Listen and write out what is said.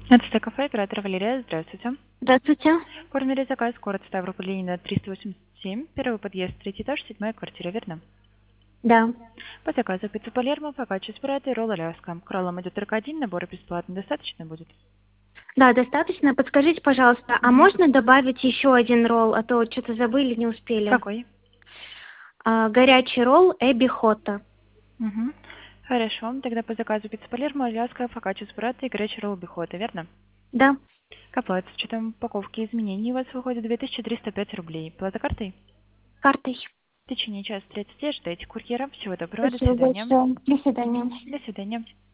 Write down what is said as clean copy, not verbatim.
Это кафе, оператор Валерия. Здравствуйте. Здравствуйте. Оформили заказ, город Ставрополь, Ленина, 387, первый подъезд, третий этаж, 7-я квартира, верно? Да. По заказу пицца Палермо, фокаччо с пюре и ролл Аляска. К роллам идет только один, набор бесплатно. Достаточно будет? Да, достаточно. Подскажите, пожалуйста, а можно добавить еще один ролл, а то что-то забыли, не успели. Какой? Горячий ролл Эбби Хотта. Угу. Хорошо, тогда по заказу пицца Палермо, Аляска, фокаччо с пюре и горячий ролл Бихота, верно? Да, К оплате с учетом упаковки изменений у вас выходит 2305 рублей. Плата картой? картой. В течение часа 30 ждите курьера. Всего доброго, до Спасибо свидания. большое. До свидания. До свидания.